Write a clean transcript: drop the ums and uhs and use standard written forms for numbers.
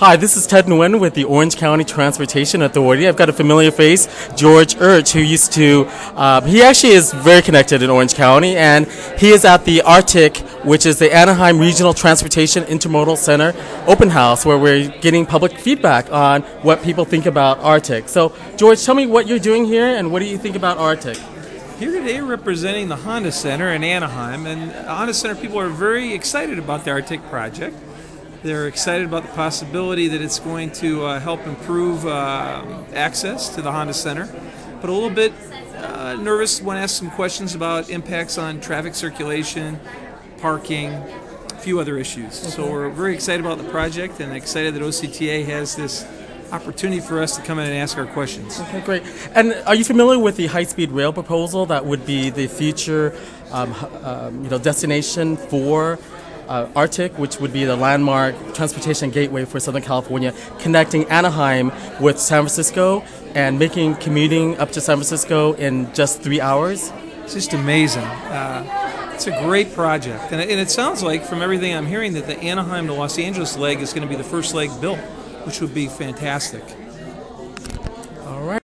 Hi, this is Ted Nguyen with the Orange County Transportation Authority. I've got a familiar face, George Urch, who used to, he actually is very connected in Orange County, and he is at the Arctic, which is the Anaheim Regional Transportation Intermodal Center open house, where we're getting public feedback on what people think about Arctic. So, George, tell me what you're doing here, and what do you think about Arctic? Here today representing the Honda Center in Anaheim, and the Honda Center people are very excited about the Arctic project. They're excited about the possibility that it's going to help improve access to the Honda Center, but a little bit nervous, want to ask some questions about impacts on traffic circulation, parking, a few other issues. Okay. So we're very excited about the project and excited that OCTA has this opportunity for us to come in and ask our questions. Okay, great. And are you familiar with the high-speed rail proposal that would be the future destination for Arctic, which would be the landmark transportation gateway for Southern California, connecting Anaheim with San Francisco and making commuting up to San Francisco in just 3 hours? It's just amazing. It's a great project. And it sounds like, from everything I'm hearing, that the Anaheim to Los Angeles leg is going to be the first leg built, which would be fantastic.